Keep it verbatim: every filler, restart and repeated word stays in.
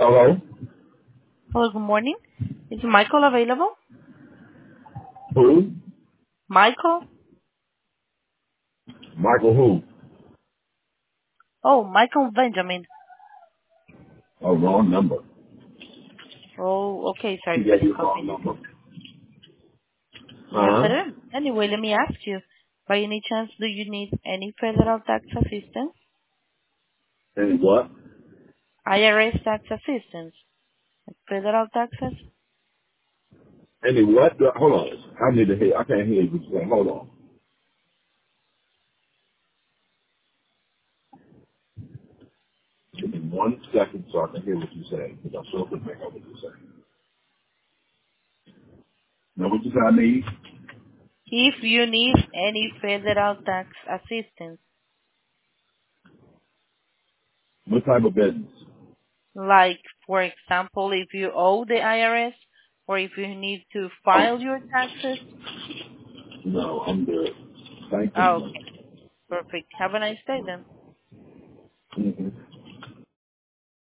Hello? Hello, good morning. Is Michael available? Who? Michael? Michael who? Oh, Michael Benjamin. Oh, wrong number. Oh, okay. He Sorry for gave the you the wrong inconvenience. number. Yes, I Huh? do. Anyway, let me ask you. By any chance, do you need any federal tax assistance? Any what? I R S tax assistance? Federal taxes? Any what? Hold on. I need to hear. I can't hear you. Hold on. Give me one second so I can hear what you're saying, because I sure couldn't make out what you're saying. Now, what you say I need? If you need any federal tax assistance, What type of business? like, for example, if you owe the I R S or if you need to Oh, file your taxes? no, I'm good. Thank Oh, you. okay. Perfect. Have a nice day then. Mm-hmm.